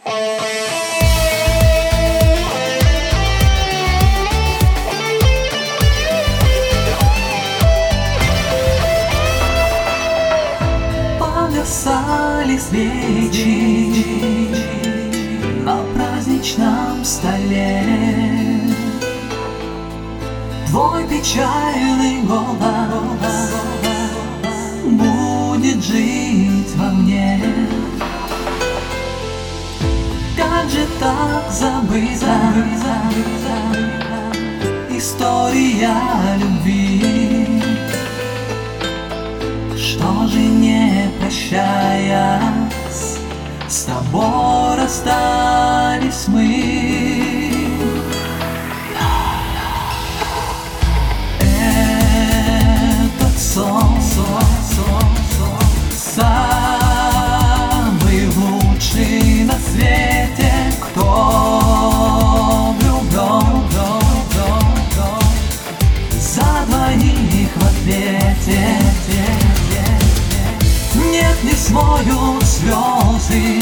Погасали свечи на праздничном столе. Твой печальный голос будет жить во мне. Как же так забыта история любви? Что же, не прощаясь, с тобой расстались мы? Этот сон самый лучший на свете. Кто влюблен, за двоих в ответе. Нет, не смоют слезы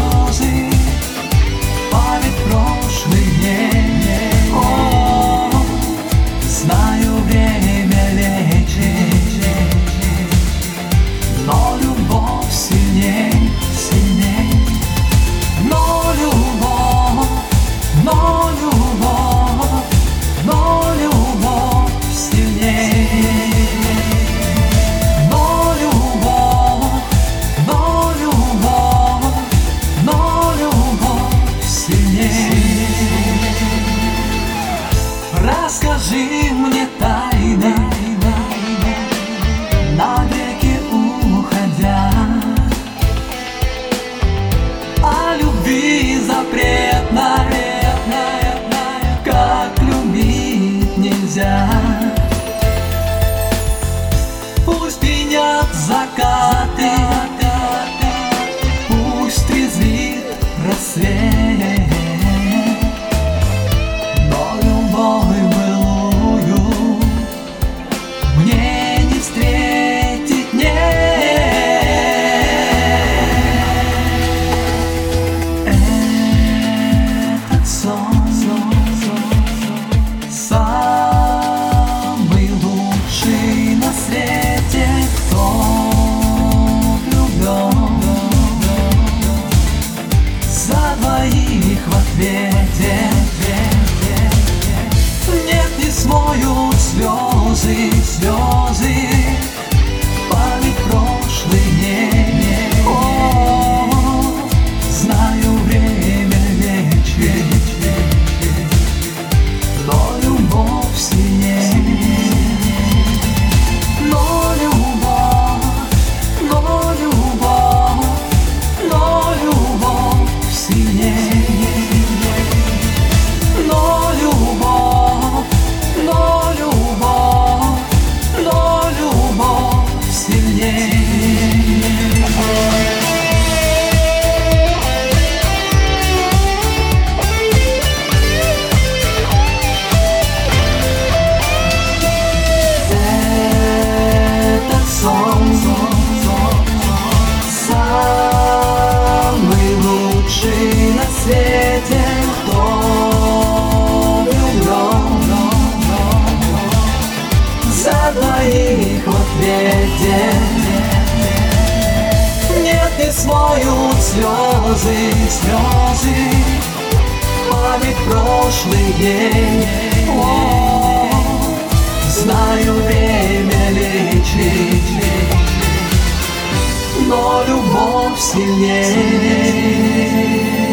память прошлых дней. О, знаю, время лечит, но любовь сильней. Но любовь сильней. Расскажи мне тайны, навеки уходя, о любви запретной, как любить нельзя. Пусть пьянят закаты, пусть трезвит рассвет, мне не встретить, нет. Этот сон самый лучший на свете. Кто влюблен, за двоих в ответе. Нет, не смоют слезы память прошлых дней. О, знаю, время лечит, но любовь сильней. Но любовь сильней. Самый лучший на свете. Кто влюблен, за двоих в ответе. Нет, не смоют слезы память прошлых дней. О, знаю, время лечит, но любовь сильней.